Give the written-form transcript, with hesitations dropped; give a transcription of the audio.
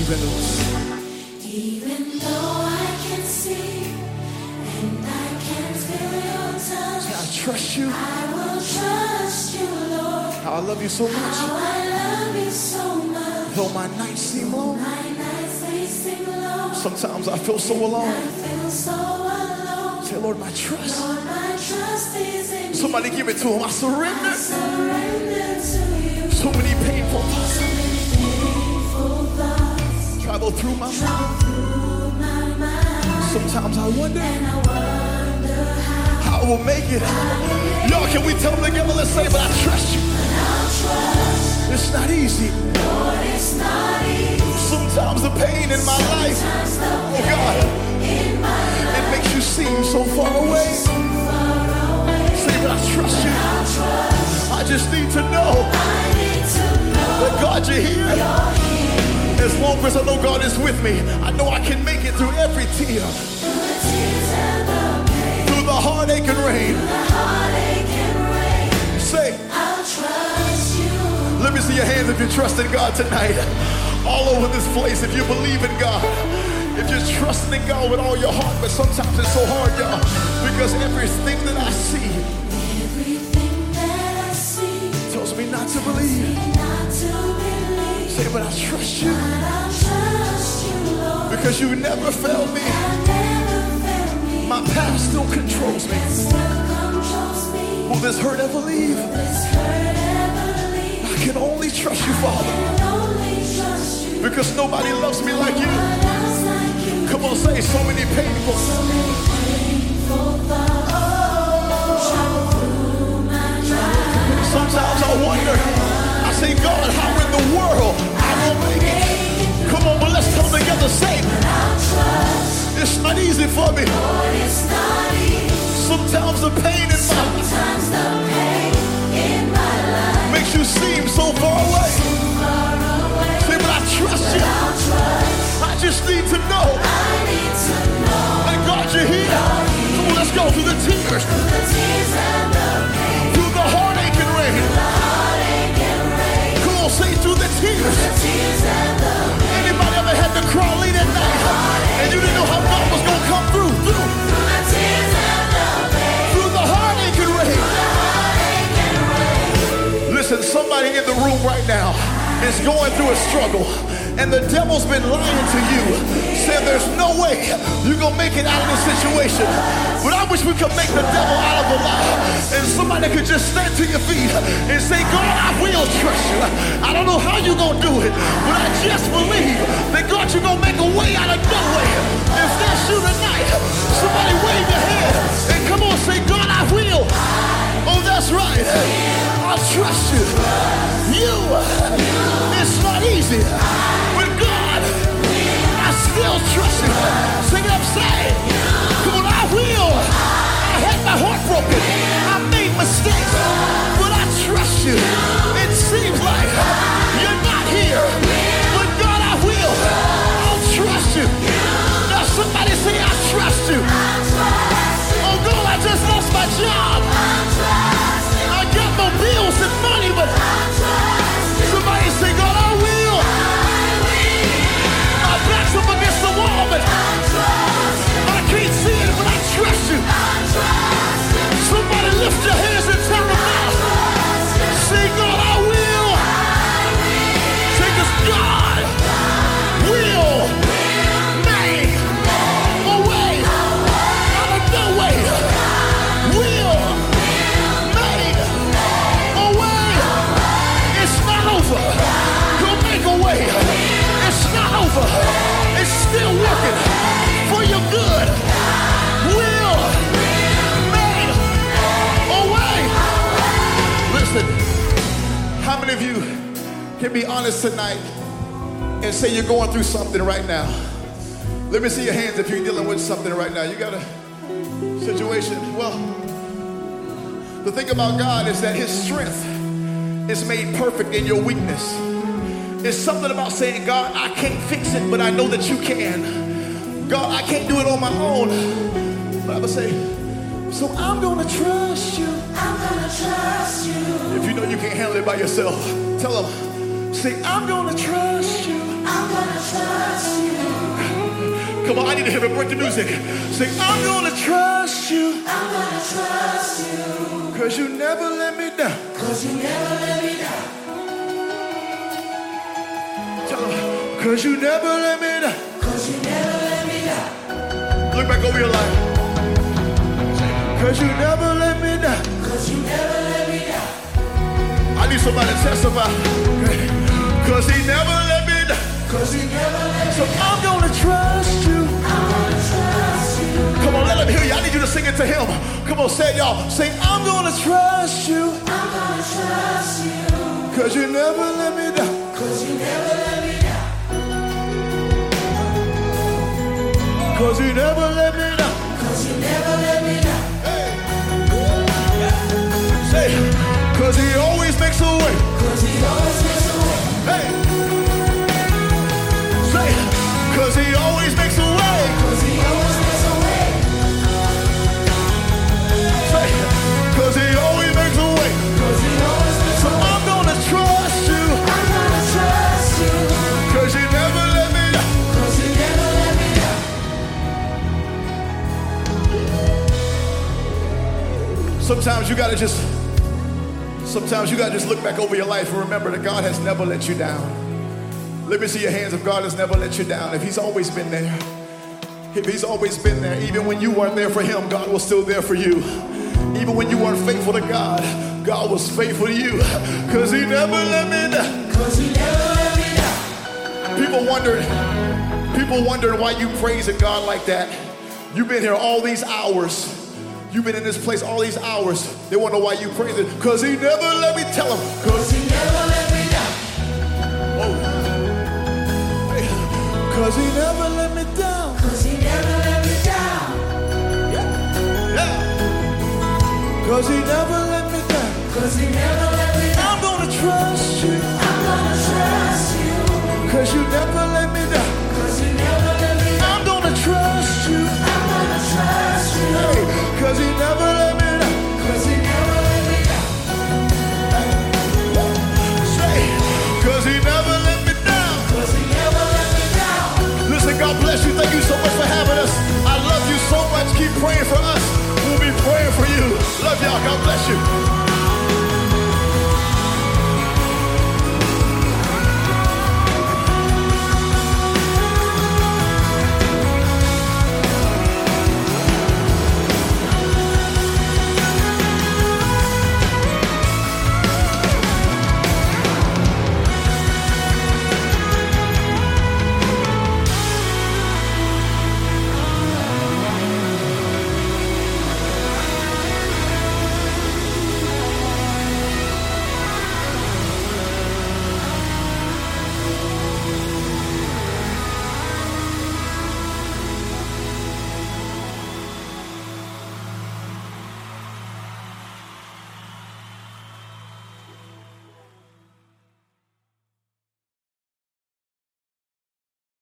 Even though I can see and I can feel your touch, I trust you. I will trust you, Lord. How I love you so much. How I love you so much. Though my nights seem long, My nights they seem long. sometimes I feel so alone. I feel so alone. Say, Lord, my trust. Lord, my trust is in you. Somebody give it to him. I surrender. I surrender to you. So many painful thoughts So many painful thoughts travel through my mind. travel through my mind. Sometimes I wonder And I wonder how I will make it. Y'all, can we tell them together? Let's say, but I trust you. I'll trust. It's not easy. Lord, it's not easy. Sometimes the pain in my life, Sometimes the oh God, in my life it makes you seem so far away. seem far away. Say, but I trust you. I'll trust. I just need to know I need to know that God, you're here. you're here. As long as I know God is with me, I know I can make it through every tear, Through the tears and the pain, through the heartache and rain. the heartache and rain. Say, I'll trust you. let me see your hands if you trust in God tonight. All over this place, if you believe in God, if you're trusting in God with all your heart, but sometimes it's so hard, y'all, because everything that I see Everything that I see tells me not to believe. not to believe. Say, but I trust you But I'll trust you, Lord. because you never failed me. I never fail me. My past still controls me. Still controls me. Will this hurt ever leave? This hurt ever leave. I can only trust you, Father, Can only trust you. because nobody loves me like you. What else like you? Come on, say so many painful. So many painful thoughts travel through my mind. Sometimes I wonder, I say, God, how in the world I will make it? Come on, but let's come together, say, I'll trust. it's not easy for me. Lord, it's not easy. Sometimes the pain in my Sometimes the pain in my life makes you seem so far away. far away. Say, but I trust you. I'll trust. I just need to know I need to know that God, you're here. Come on, let's go through the tears, the tears and the pain, through the heartache and rain. the heartache and rain, Come on, say through the tears. the tears and the pain, Anybody ever had to cry late at night and you didn't know how God was gonna come through? through the tears and the pain, Through the heartache and rain. the heartache and rain. Listen, somebody in the room right now is going through a struggle, and the devil's been lying to you, saying there's no way you're gonna make it out of this situation. But I wish we could make the devil out of a lie, and somebody could just stand to your feet and say, God, I will trust you. I don't know how you're gonna do it, but I just believe that God, you're gonna make a way out of no way. If that's you tonight, somebody wave your hand and come on, say, God, I will. Oh, that's right. I'll trust you. It's not easy. But God, I still trust you. Sing it up, say. Come on, I will. I had my heart broken. I made mistakes. But I trust you. It seems like you're not here. But God, I will. I'll trust you. Now somebody say, I trust you. Oh God, I just lost my job. I got no bills and money, but somebody say, God, I will. My back's up against the wall, but I can't see it, but I trust you. Somebody lift your hands and tell them now. Say, God, I will. Say, 'cause God will make a way out of no way. Will make a way. It's not over. He'll make a way. It's not over. It's still working for your good. Will make a way. Listen, how many of you can be honest tonight and say you're going through something right now? Let me see your hands if you're dealing with something right now. You got a situation. Well, the thing about God is that his strength is made perfect in your weakness. It's something about saying, God, I can't fix it, but I know that you can. God, I can't do it on my own. But I would say, so I'm gonna trust you. I'm gonna trust you. If you know you can't handle it by yourself, tell them, say, I'm gonna trust you. I'm gonna trust I need to hear it. Break the music. Say, I'm gonna trust you. I'm gonna trust you. Cause you never let me down. Cause you never let me down. Tell them, cause you never let me down. Cause you never let me down. Look back over your life. Cause you never let me down. Cause you never let me down. I need somebody to testify. Cause he never let me down. Cause he never let me So I'm gonna trust you. I'm gonna trust you. Come on, let him hear you. I need you to sing it to him. Come on, say it, y'all. Say, I'm gonna trust you. I'm gonna trust you. Cause you never let me down. Cause you never let me down. Cause you never let me down. Cause you never let me down. Say, cause he always makes a way. Cause he always makes a way. Hey. Say, cause he always makes a way. Cause he always makes a way. Say, cause he always makes a way. Cause he always makes So a way. I'm gonna trust you. I'm gonna trust you. Cause you never let me down. Cause you never let me down. Sometimes you gotta just look back over your life and remember that God has never let you down. Let me see your hands if God has never let you down. If he's always been there. If he's always been there, even when you weren't there for him, God was still there for you. Even when you weren't faithful to God, God was faithful to you. Cause he never let me down. Cause he never let me down. People wondering why you praising God like that. You've been here all these hours. You've been in this place all these hours. They wonder why you praise it. Cause he never let me tell him. Cause he never let me down. Oh. Cause he never let me down. Cause he never let me down. Yeah. Cause he never let me down. Cause he never let me down. I'm gonna trust you. I'm gonna trust you. Cause you